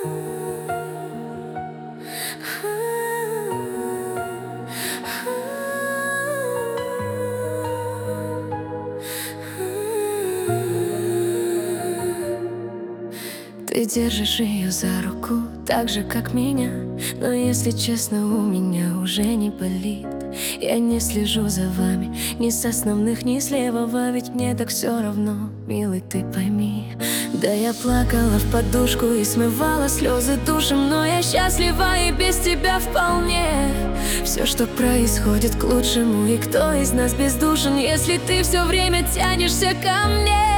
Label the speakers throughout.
Speaker 1: Ты держишь ее за руку, так же, как меня. Но если честно, у меня уже не болит. Я не слежу за вами, ни с основных, ни с левого. Ведь мне так все равно, милый, ты пойми. Да, я плакала в подушку и смывала слезы душем, но я счастлива и без тебя вполне. Все, что происходит, к лучшему. И кто из нас бездушен, если ты все время тянешься ко мне?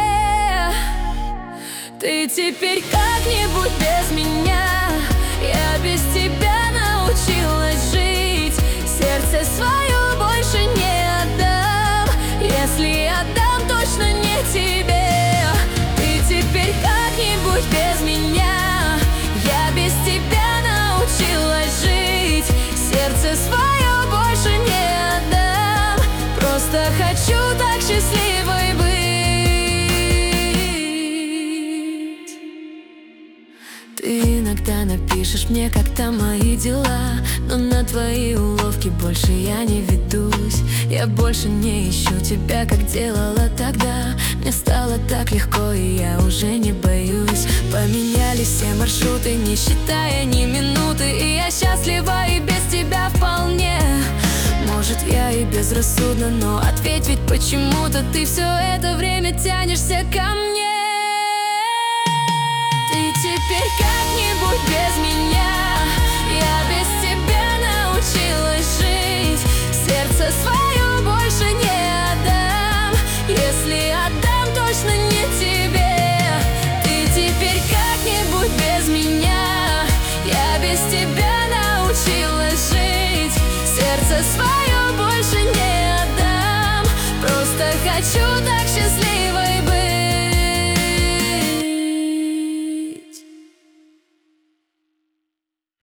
Speaker 1: Ты теперь как-нибудь без меня. Я без тебя научилась жить. Сердце свое больше не отдам. Если отдам, точно не тебе. Ты теперь как-нибудь без меня. Я без тебя научилась жить. Сердце свое больше не отдам. Просто хочу так счастливой быть. Ты иногда напишешь мне, как там мои дела, но на твои уловки больше я не ведусь. Я больше не ищу тебя, как делала тогда. Мне стало так легко, и я уже не боюсь. Поменялись все маршруты, не считая ни минуты. И я счастлива и без тебя вполне. Может, я и безрассудна, но ответь, ведь почему-то ты все это время тянешься ко мне.